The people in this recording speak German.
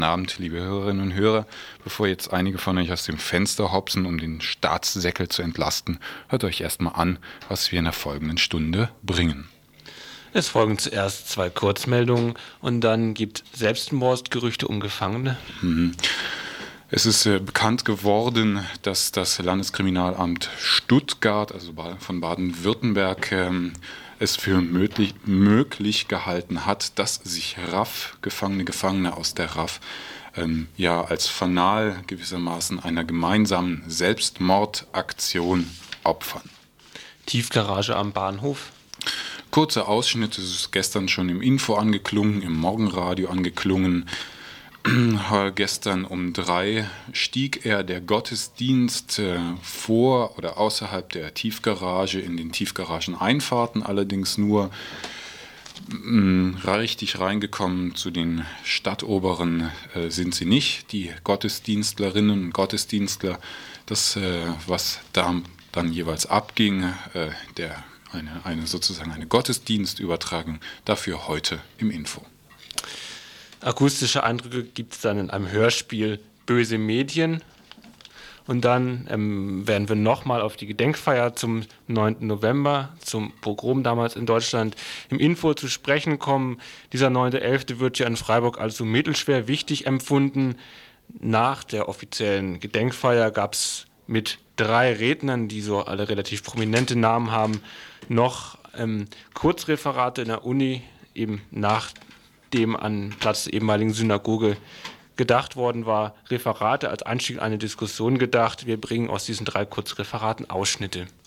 Guten Abend, liebe Hörerinnen und Hörer. Bevor jetzt einige von euch aus dem Fenster hopsen, um den Staatssäckel zu entlasten, hört euch erstmal an, was wir in der folgenden Stunde bringen. Es folgen zuerst 2 Kurzmeldungen und dann gibt Selbstmordgerüchte um Gefangene. Es ist bekannt geworden, dass das Landeskriminalamt Stuttgart, also von Baden-Württemberg, es für möglich gehalten hat, dass sich Gefangene aus der RAF als Fanal gewissermaßen einer gemeinsamen Selbstmordaktion opfern. Tiefgarage am Bahnhof. Kurze Ausschnitte, es ist gestern schon im Info angeklungen, im Morgenradio angeklungen. Gestern um 3 stieg der Gottesdienst vor oder außerhalb der Tiefgarage, in den Tiefgarageneinfahrten allerdings nur. Richtig reingekommen zu den Stadtoberen sind sie nicht, die Gottesdienstlerinnen und Gottesdienstler. Das, was da dann jeweils abging, eine Gottesdienstübertragung, dafür heute im Info. Akustische Eindrücke gibt es dann in einem Hörspiel Böse Medien. Und dann werden wir nochmal auf die Gedenkfeier zum 9. November, zum Pogrom damals in Deutschland, im Info zu sprechen kommen. Dieser 9.11. wird ja in Freiburg als so mittelschwer wichtig empfunden. Nach der offiziellen Gedenkfeier gab es mit 3 Rednern, die so alle relativ prominente Namen haben, noch Kurzreferate in der Uni, eben nachdem an Platz der ehemaligen Synagoge gedacht worden war, Referate als Einstieg in eine Diskussion gedacht. Wir bringen aus diesen 3 Kurzreferaten Ausschnitte.